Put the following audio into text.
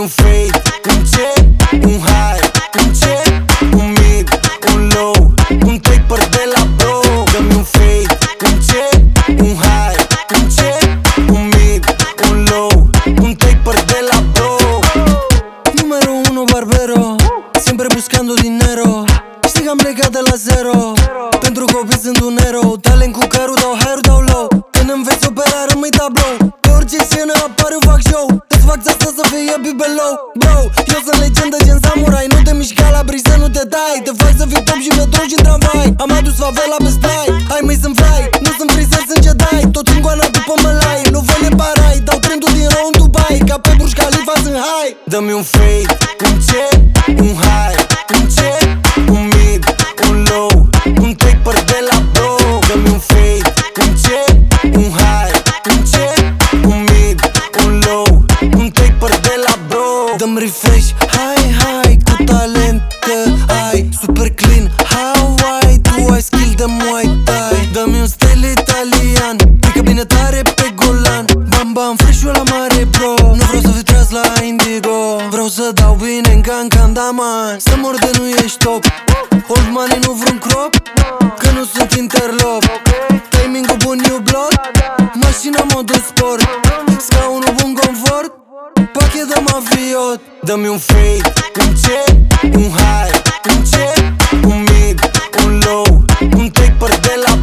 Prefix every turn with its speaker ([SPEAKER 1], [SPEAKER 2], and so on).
[SPEAKER 1] un fade, un check, un high, un check, un mid, un low, un taper de la bro. Dă-mi un fade, un check, un high, un check, un mid, un low, un taper de la bro. Numero 1 barbero, siempre buscando dinero. Știi că am plecat de la zero, pentru copii sunt un erou. Talent cu carul, dau high, dau low. Când înveți opera, rămâi tablou. Pe orice scenă apar, eu fac show. Îți fac asta să fie below. Bro, eu sunt legendă gen samurai. Nu te mișca la briză, nu te dai. Te fac să fii top și metro și tramvai. Am adus favela pe stai. Hai măi, sunt fly, nu sunt freezer, sunt Jedi. Tot în goana după mălai, nu vă le parai. Dau trendul din rău în Dubai, ca pe Burj Khalifa sunt high. Dă-mi un fade, un check, un high, un check, un mid, un low, un taper de la bro. Dă-mi un fade, un check, un high, un check, un mid, un low, un taper de la bro. Dă-mi refresh, high, cu talent că ai. Super clean, Hawaii, tu ai skill de Muay Thai. Dă-mi un stil italian, pică bine tare pe Golan. Bam, bam, fresh-ul la mare, bro. Nu vreau să fiu tras la Indigo, vreau să dau bine în Candaman. Să mor de nu ești top, old money, nu vreun crop, că nu sunt interlop. Timing-ul bun, new block, mașina modul sport, scaunul bun confort, pachet de mafiot. Dă-mi un fade, un check, un high, un check, un mid, un low, un taper de la